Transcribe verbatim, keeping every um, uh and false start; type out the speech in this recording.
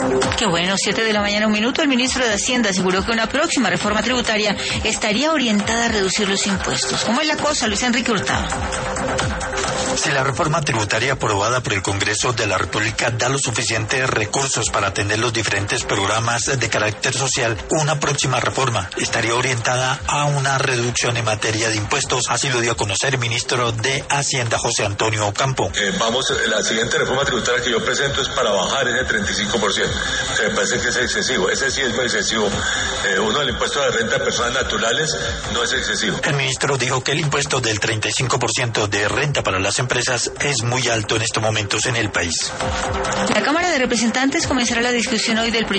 Qué bueno, siete de la mañana, un minuto. El ministro de Hacienda aseguró que una próxima reforma tributaria estaría orientada a reducir los impuestos. ¿Cómo es la cosa, Luis Enrique Hurtado? Si la reforma tributaria aprobada por el Congreso de la República da los suficientes recursos para atender los diferentes programas de carácter social, una próxima reforma estaría orientada a una reducción en materia de impuestos. Así lo dio a conocer el ministro de Hacienda, José Antonio Ocampo. Eh, vamos, la siguiente reforma tributaria que yo presento es para bajar ese treinta y cinco por ciento. O sea, me parece que es excesivo. Ese sí es muy excesivo. Eh, uno, el impuesto de renta de personas naturales no es excesivo. El ministro dijo que el impuesto del treinta y cinco por ciento de renta para las empresas es muy alto en estos momentos en el país. La Cámara de Representantes comenzará la discusión hoy del proyecto